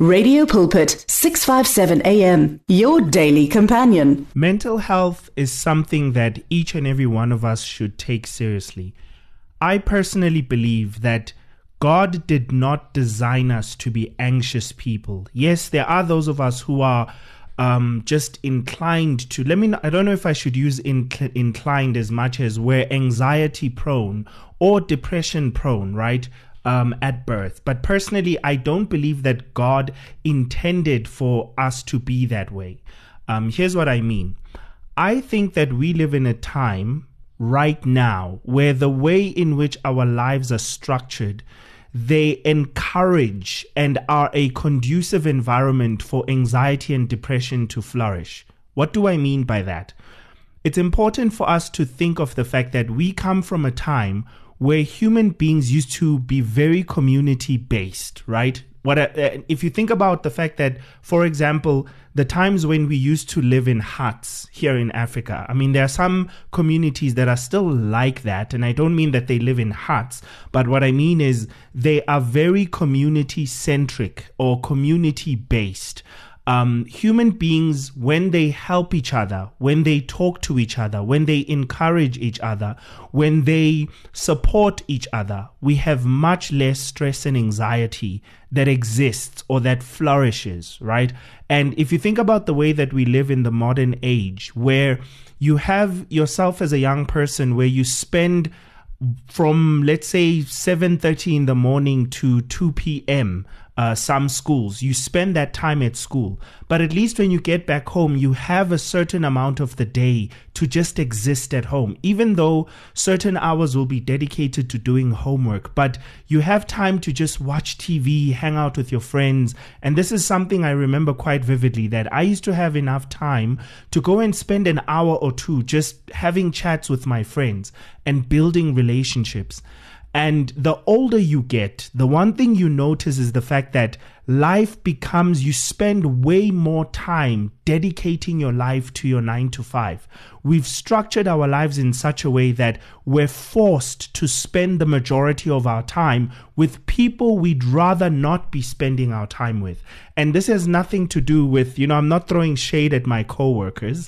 Radio Pulpit, 657 AM, your daily companion. Mental health is something that each and every one of us should take seriously. I personally believe that God did not design us to be anxious people. Yes, there are those of us who are just inclined to, I don't know if I should use inclined as much as we're anxiety prone or depression prone, right? At birth. But personally, I don't believe that God intended for us to be that way. Here's what I mean. I think that we live in a time right now where the way in which our lives are structured, they encourage and are a conducive environment for anxiety and depression to flourish. What do I mean by that? It's important for us to think of the fact that we come from a time where human beings used to be very community-based, right? If you think about the fact that, for example, the times when we used to live in huts here in Africa, I mean, there are some communities that are still like that, and I don't mean that they live in huts, but what I mean is they are very community-centric or community-based. Human beings, when they help each other, when they talk to each other, when they encourage each other, when they support each other, we have much less stress and anxiety that exists or that flourishes, right? And if you think about the way that we live in the modern age, where you have yourself as a young person, where you spend from, let's say, 7:30 in the morning to 2 p.m., some schools, you spend that time at school. But at least when you get back home, you have a certain amount of the day to just exist at home, even though certain hours will be dedicated to doing homework. But you have time to just watch TV, hang out with your friends. And this is something I remember quite vividly, that I used to have enough time to go and spend an hour or two just having chats with my friends and building relationships. And the older you get, the one thing you notice is the fact that life becomes, you spend way more time dedicating your life to your 9 to 5. We've structured our lives in such a way that we're forced to spend the majority of our time with people we'd rather not be spending our time with. And this has nothing to do with, I'm not throwing shade at my coworkers.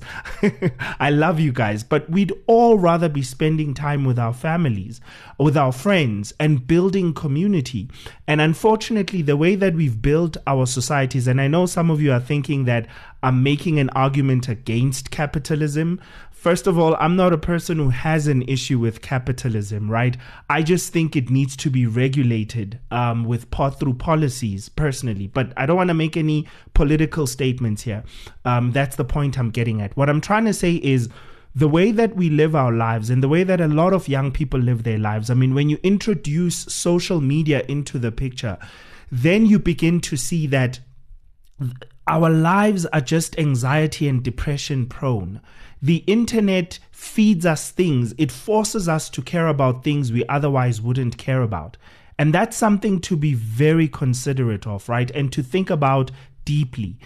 I love you guys, but we'd all rather be spending time with our families, with our friends, and building community. And unfortunately, the way that we've built our societies, and I know some of you are thinking that I'm making an argument against capitalism. First of all, I'm not a person who has an issue with capitalism, right? I just think it needs to be regulated through policies, personally. But I don't want to make any political statements here. That's the point I'm getting at. What I'm trying to say is, the way that we live our lives and the way that a lot of young people live their lives, I mean, when you introduce social media into the picture, then you begin to see that our lives are just anxiety and depression prone. The internet feeds us things. It forces us to care about things we otherwise wouldn't care about. And that's something to be very considerate of, right? And to think about deeply.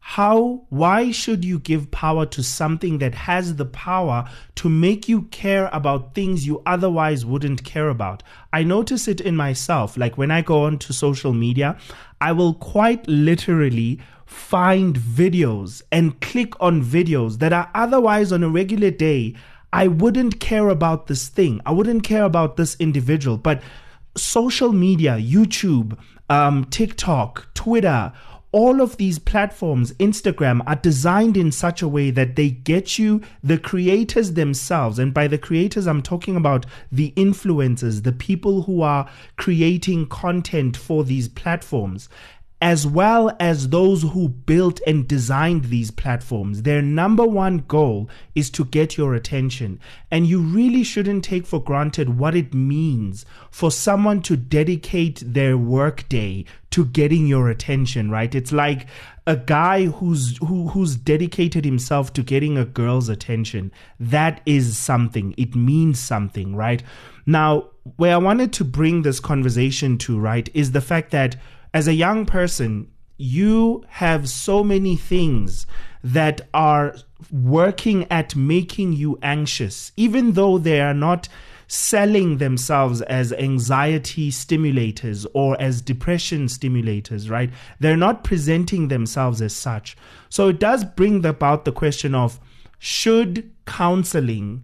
Why should you give power to something that has the power to make you care about things you otherwise wouldn't care about? I notice it in myself. Like when I go onto social media, I will quite literally find videos and click on videos that are otherwise on a regular day. I wouldn't care about this thing. I wouldn't care about this individual. But social media, YouTube, TikTok, Twitter, all of these platforms, Instagram, are designed in such a way that they get you, the creators themselves, and by the creators, I'm talking about the influencers, the people who are creating content for these platforms, as well as those who built and designed these platforms. Their number one goal is to get your attention. And you really shouldn't take for granted what it means for someone to dedicate their workday to getting your attention, right? It's like a guy who's dedicated himself to getting a girl's attention. That is something. It means something, right? Now, where I wanted to bring this conversation to, right, is the fact that as a young person, you have so many things that are working at making you anxious, even though they are not selling themselves as anxiety stimulators or as depression stimulators, right? They're not presenting themselves as such. So it does bring about the question of, should counseling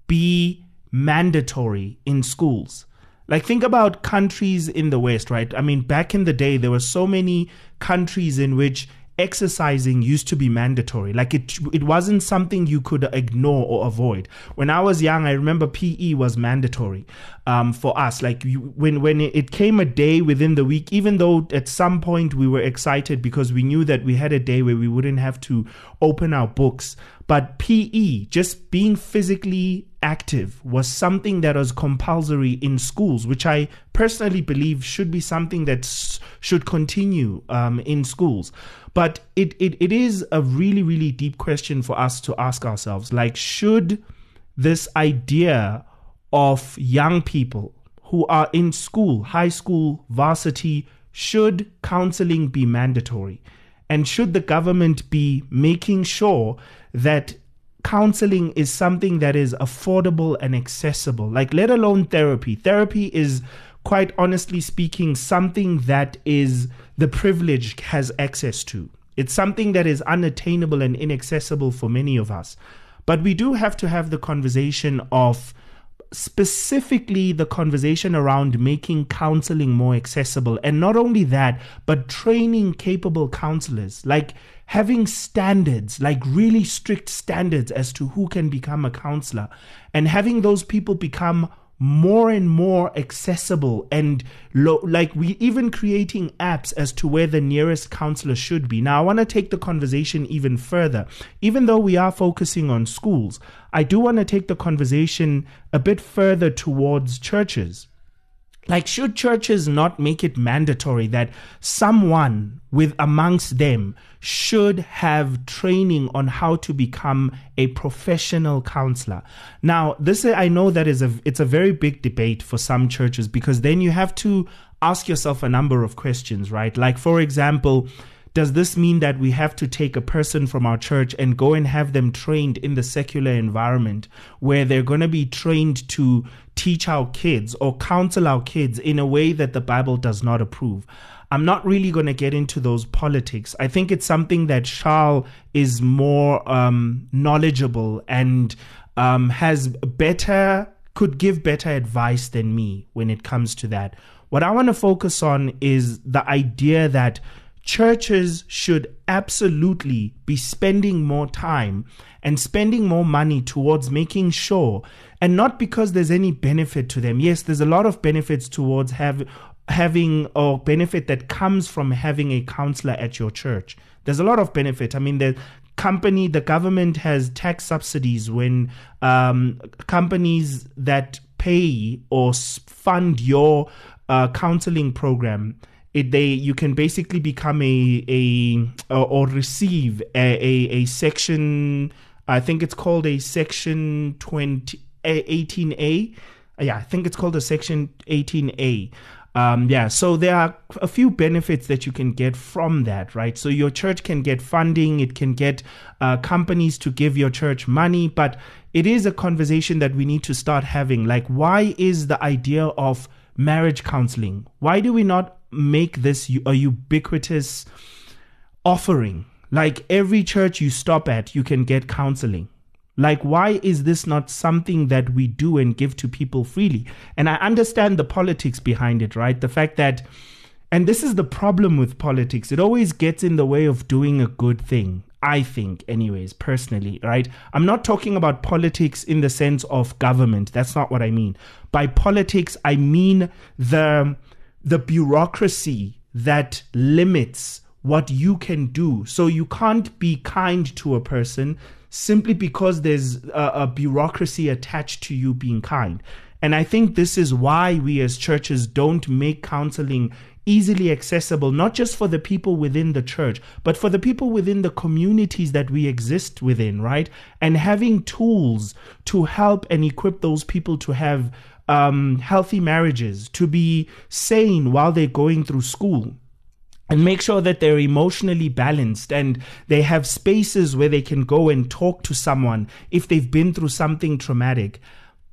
be mandatory in schools? Like, think about countries in the West, right? I mean, back in the day, there were so many countries in which exercising used to be mandatory. Like, it wasn't something you could ignore or avoid. When I was young, I remember PE was mandatory for us. Like, when it came a day within the week, even though at some point we were excited because we knew that we had a day where we wouldn't have to open our books. But PE, just being physically active, was something that was compulsory in schools, which I personally believe should be something that should continue in schools. But it is a really, really deep question for us to ask ourselves. Like, should this idea of young people who are in school, high school, varsity, should counseling be mandatory? And should the government be making sure that counseling is something that is affordable and accessible? Like, let alone therapy. Therapy is, quite honestly speaking, something that is the privileged has access to. It's something that is unattainable and inaccessible for many of us. But we do have to have the conversation of, specifically the conversation around making counseling more accessible. And not only that, but training capable counselors, like having standards, like really strict standards as to who can become a counselor, and having those people become more and more accessible, and like we even creating apps as to where the nearest counselor should be. Now, I want to take the conversation even further. Even though we are focusing on schools, I do want to take the conversation a bit further towards churches. Like, should churches not make it mandatory that someone with amongst them should have training on how to become a professional counselor? Now, this, I know that it's a very big debate for some churches, because then you have to ask yourself a number of questions, right? Like, for example, does this mean that we have to take a person from our church and go and have them trained in the secular environment, where they're going to be trained to teach our kids or counsel our kids in a way that the Bible does not approve? I'm not really going to get into those politics. I think it's something that Charles is more knowledgeable and could give better advice than me when it comes to that. What I want to focus on is the idea that churches should absolutely be spending more time and spending more money towards making sure, and not because there's any benefit to them. Yes, there's a lot of benefits towards having or benefit that comes from having a counselor at your church. There's a lot of benefit. I mean, the government has tax subsidies when companies that pay or fund your counseling program, you can basically become or receive a section, I think it's called a section 18A. Yeah, I think it's called a section 18A. So there are a few benefits that you can get from that, right? So your church can get funding, it can get companies to give your church money, but it is a conversation that we need to start having. Like, why is the idea of marriage counseling, why do we not make this a ubiquitous offering? Like, every church you stop at, you can get counseling. Like, why is this not something that we do and give to people freely? And I understand the politics behind it, right? The fact that, and this is the problem with politics, it always gets in the way of doing a good thing, I think, anyways, personally, right? I'm not talking about politics in the sense of government. That's not what I mean. By politics, I mean the bureaucracy that limits what you can do. So you can't be kind to a person simply because there's a bureaucracy attached to you being kind. And I think this is why we as churches don't make counseling easily accessible, not just for the people within the church, but for the people within the communities that we exist within, right? And having tools to help and equip those people to have healthy marriages, to be sane while they're going through school, and make sure that they're emotionally balanced and they have spaces where they can go and talk to someone if they've been through something traumatic.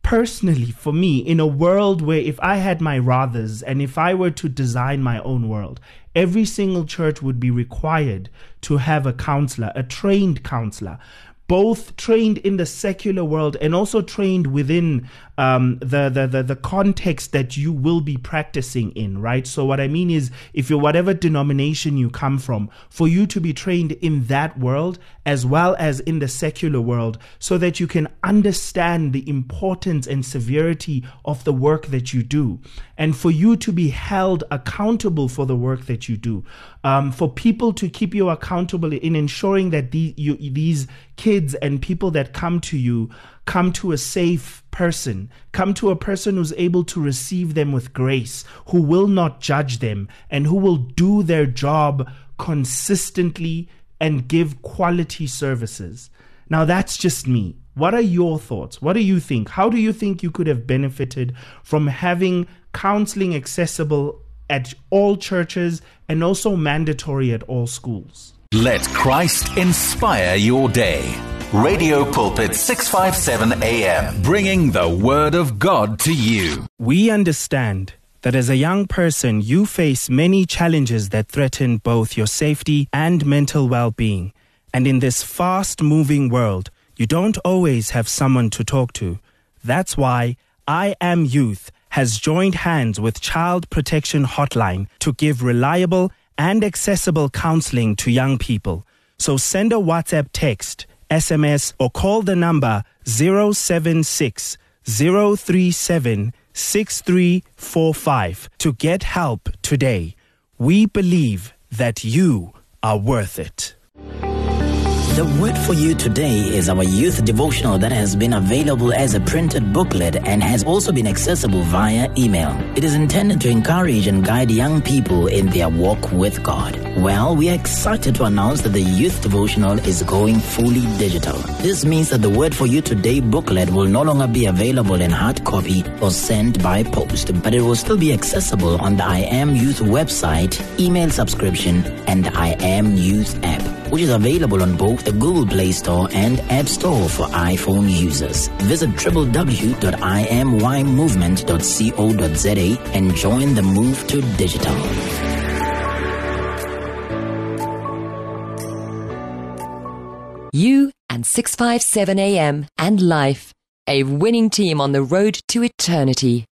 personally, for me, in a world where if I had my rathers and if I were to design my own world, every single church would be required to have a counselor, a trained counselor, both trained in the secular world and also trained within the context that you will be practicing in, right? So what I mean is, if you're whatever denomination you come from, for you to be trained in that world as well as in the secular world, so that you can understand the importance and severity of the work that you do, and for you to be held accountable for the work that you do, for people to keep you accountable in ensuring that these kids and people that come to you come to a safe person, come to a person who's able to receive them with grace, who will not judge them, and who will do their job consistently and give quality services. Now, that's just me. What are your thoughts? What do you think? How do you think you could have benefited from having counseling accessible at all churches and also mandatory at all schools? Let Christ inspire your day. Radio Pulpit 657 AM, bringing the Word of God to you. We understand that as a young person, you face many challenges that threaten both your safety and mental well-being. And in this fast-moving world, you don't always have someone to talk to. That's why I Am Youth has joined hands with Child Protection Hotline to give reliable and accessible counseling to young people. So send a WhatsApp text, SMS, or call the number 076 037 6345 to get help today. We believe that you are worth it. The word for you today is our youth devotional that has been available as a printed booklet and has also been accessible via email. It is intended to encourage and guide young people in their walk with God. Well, we are excited to announce that the youth devotional is going fully digital. This means that the word for you today booklet will no longer be available in hard copy or sent by post, but it will still be accessible on the I Am Youth website, email subscription, and the I Am Youth app, which is available on both the Google Play Store and App Store for iPhone users. Visit www.imymovement.co.za and join the move to digital. You and 657 AM and life, a winning team on the road to eternity.